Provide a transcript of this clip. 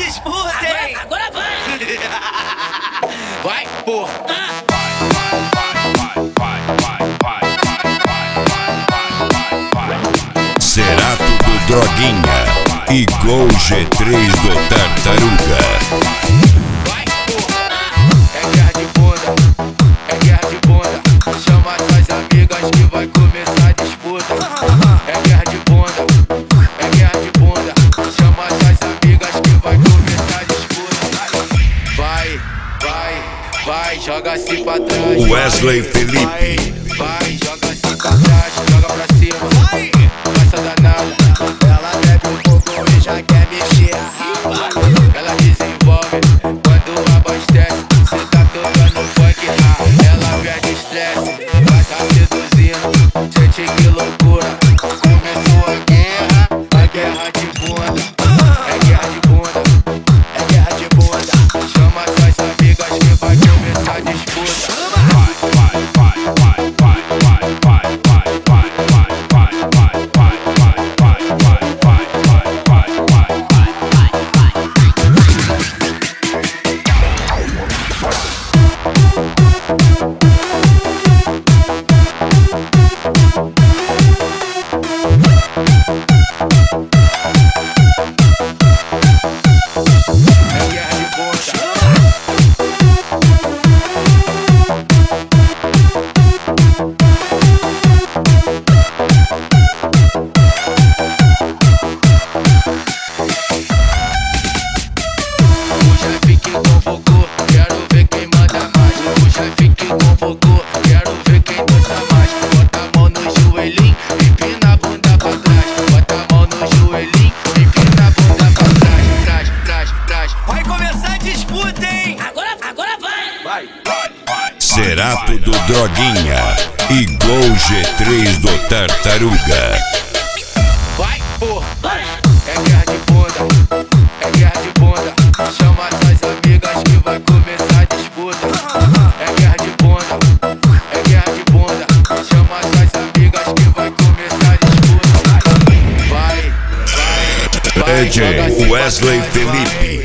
disputa, hein? Agora vai! Vai, porra! Cerato do Droguinha e Gol G3 do Tartaruga. Vai, porra! É guerra de bunda, é guerra de bunda. Chama suas amigas que vai começar a disputa. É guerra de bunda, é guerra de bunda. Chama suas amigas que vai começar a disputa. Vai, vai, vai, joga-se pra trás. Wesley Felipe. Vai, joga-se pra trás, joga pra cima. Vai, essa danada. Ela bebe um pouco e já quer mexer a raba. Ela desenvolve quando abastece. Cê tá tocando funk rap. Ela perde estresse, vai tá seduzindo. Gente, que loucura. Começou a guerra de bunda. É guerra de bunda, é guerra de bunda. Chama suas amigas que vai começar a disputa. Cerato do Droguinha e Gol G3 do Tartaruga. Vai, porra! É guerra de bunda, é guerra de bunda. Chama suas amigas que vai começar a disputa. É guerra de bunda, é guerra de bunda. Chama suas amigas que vai começar a disputa. Vai, vai, vai. DJ Wesley Felipe.